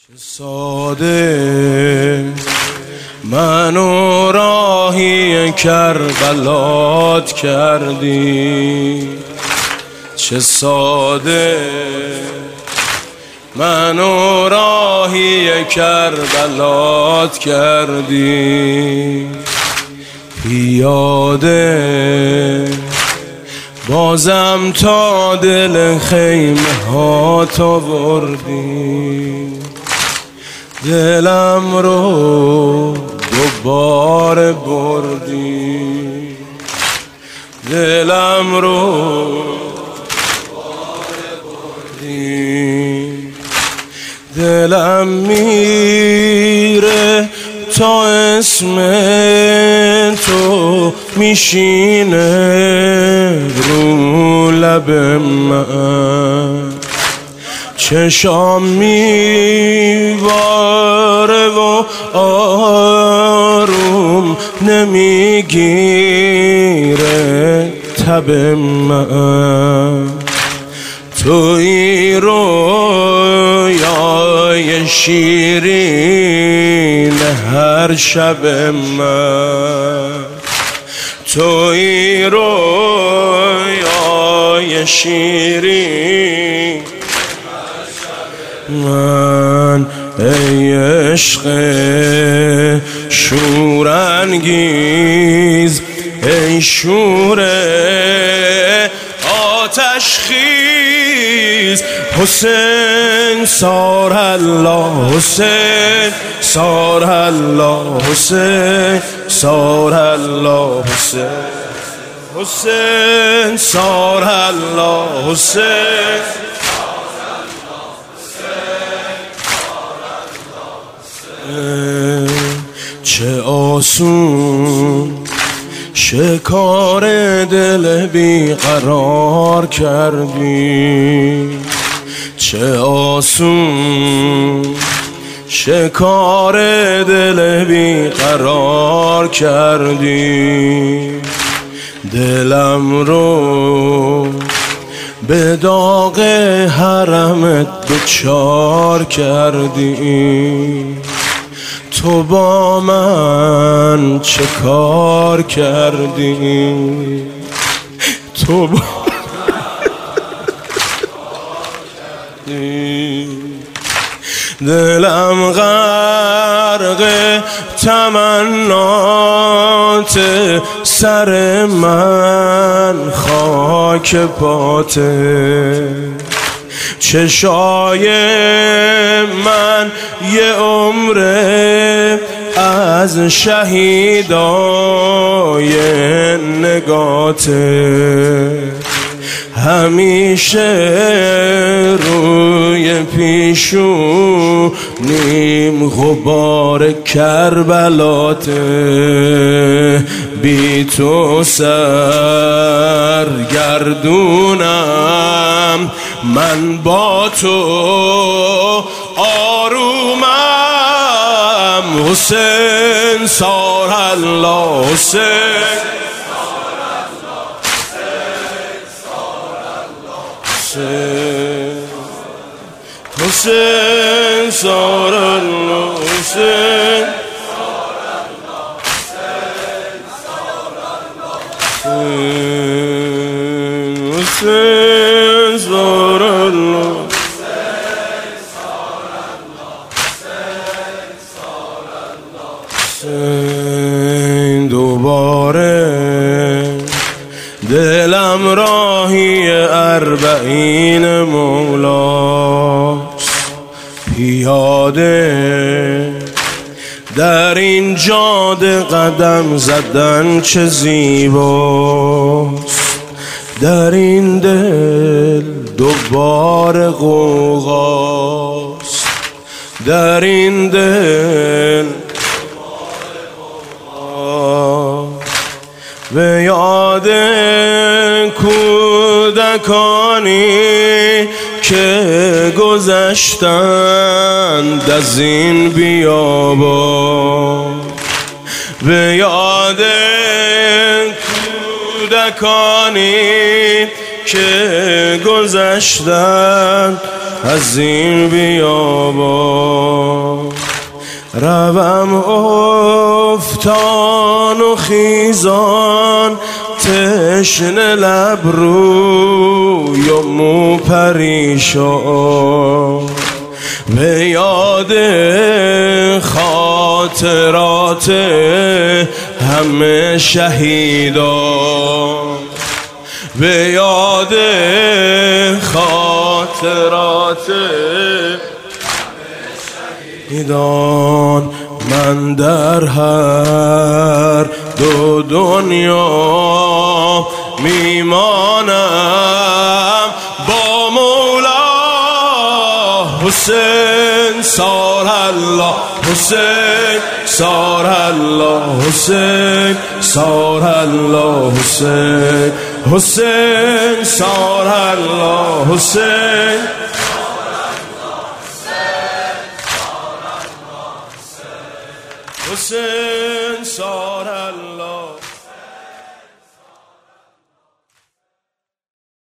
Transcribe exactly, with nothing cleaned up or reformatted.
چه ساده منو راهی کربلات کردی، چه ساده منو راهی کربلات کردی. پیاده بازم تا دل خیمه ها تا بردی، دلم رو دوباره بردی، دلم رو دوباره بردی. دلم میره تا اسم تو میشینه رو لب من، چشام میباره و آروم نمیگیره تب من. توی رویای شیرین هر شب من، توی رویای شیرین من. ای عشق شورانگیز، ای شور آتش خیز، حسین سار الله، حسین سار الله، حسین سار الله، حسین حسین سار الله، حسین چه آسون شکار دل بیقرار کردی، چه آسون شکار دل بیقرار کردی. دلم رو به داغ حرمت دچار کردی، تو با من چه کار کردی؟ تو با دلم غرق تمنات، سر من خاک پاته، چشای من یه عمره از شهیدای نگاته، همیشه روی پیشونیم غبار کربلاته. بی تو سرگردونم، من با تو آرومم. حسین سار الله، حسین حسین سار الله، حسین حسین سار الله. دوباره دلم راهی اربعین مولاست، پیاده در این جاده قدم زدن چه زیباست. در این دل دوباره غوغاست، در این دل به یاد کودکانی که گذشتند از این بیابان، به یاد کودکانی که گذشتند از این بیابان. روم افتان و خیزان تشنه لب روی و مو پریشان به یاد خاطرات همه شهیدان به یاد خاطرات شهیدان من در هر دو دنیا میمانم با مولا حسین سار الله حسین سار الله حسین سار الله حسین حسین سار الله حسین حسین سار الله